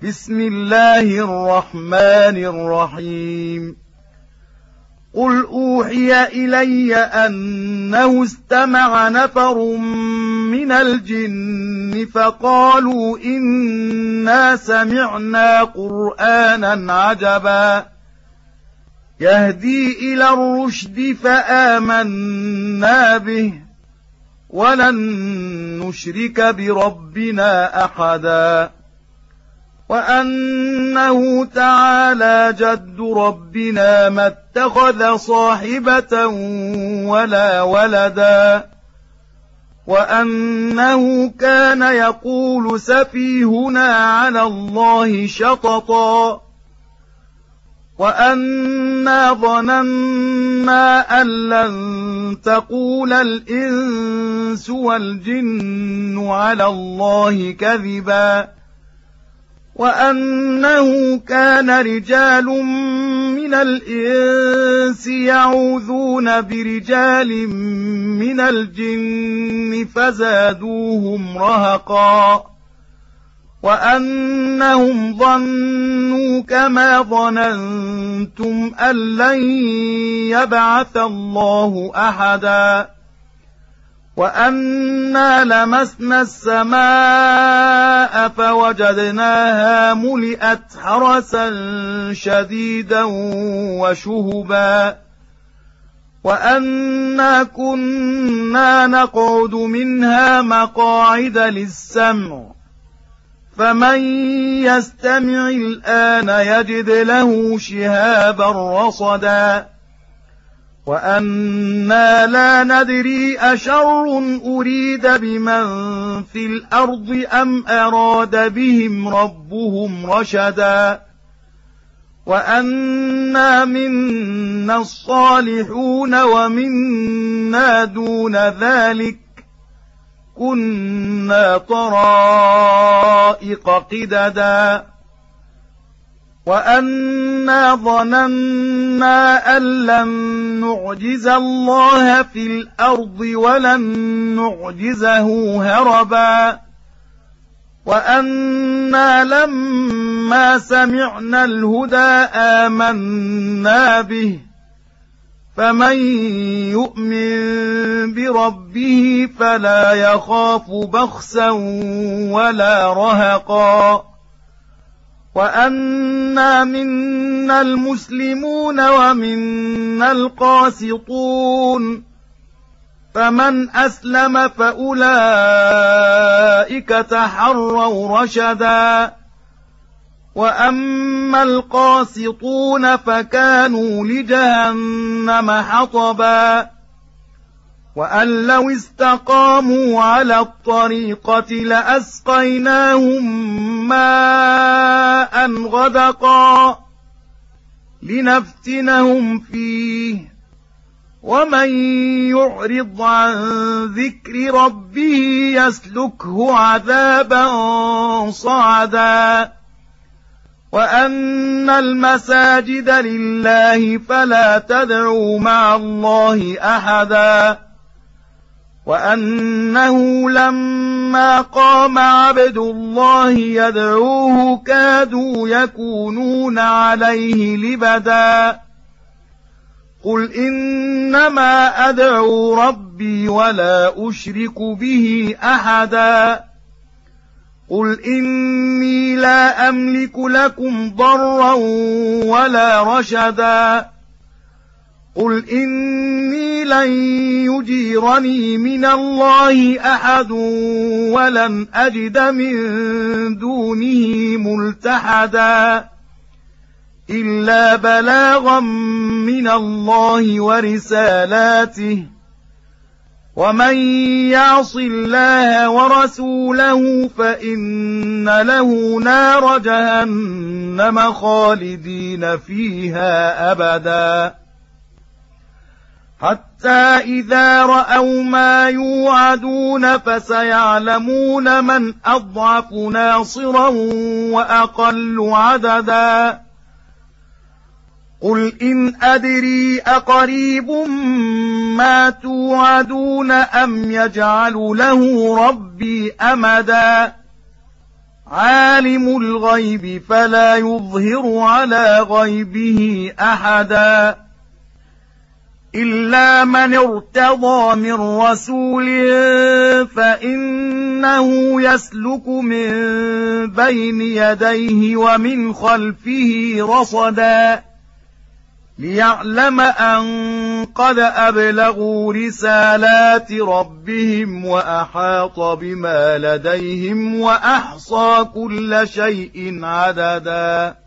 بسم الله الرحمن الرحيم قل أوحي إلي أنه استمع نفر من الجن فقالوا إنا سمعنا قرآنا عجبا يهدي إلى الرشد فآمنا به ولن نشرك بربنا أحدا وأنه تعالى جد ربنا ما اتخذ صاحبة ولا ولدا وأنه كان يقول سفيهنا على الله شططا وأنا ظننا أن لن تقول الإنس والجن على الله كذبا وأنه كان رجال من الإنس يعوذون برجال من الجن فزادوهم رهقا وأنهم ظنوا كما ظننتم أن لن يبعث الله أحدا وأنا لمسنا السماء فوجدناها ملئت حرسا شديدا وشهبا وأنا كنا نقعد منها مقاعد للسمع فمن يستمع الآن يجد له شهابا رصدا وأنا لا ندري أشر أريد بمن في الأرض أم أراد بهم ربهم رشدا وأنا منا الصالحون ومنا دون ذلك كنا طرائق قددا وأنا ظننا أن لن نعجز الله في الأرض ولن نعجزه هربا وأنا لما سمعنا الهدى آمنا به فمن يؤمن بربه فلا يخاف بخسا ولا رهقا وأنا منا المسلمون ومنا القاسطون فمن أسلم فأولئك تحروا رشدا وأما القاسطون فكانوا لجهنم حطبا وأن لو استقاموا على الطريقة لأسقيناهم ماء غدقا لنفتنهم فيه ومن يعرض عن ذكر ربه يسلكه عذابا صعدا وأن المساجد لله فلا تدعوا مع الله أحدا وأنه لما قام عبد الله يدعوه كادوا يكونون عليه لبدا قل إنما أدعو ربي ولا أشرك به أحدا قل إني لا أملك لكم ضرا ولا رشدا قل إني لن يجيرني من الله أحد ولن أجد من دونه ملتحدا إلا بلاغا من الله ورسالاته ومن يعص الله ورسوله فإن له نار جهنم خالدين فيها أبدا حتى إذا رأوا ما يوعدون فسيعلمون من أضعف ناصرا وأقل عددا قل إن أدري أقريب ما توعدون أم يجعل له ربي أمدا عالم الغيب فلا يظهر على غيبه أحدا إلا من ارتضى من رسول فإنه يسلك من بين يديه ومن خلفه رصدا ليعلم أن قد أبلغوا رسالات ربهم وأحاط بما لديهم وأحصى كل شيء عددا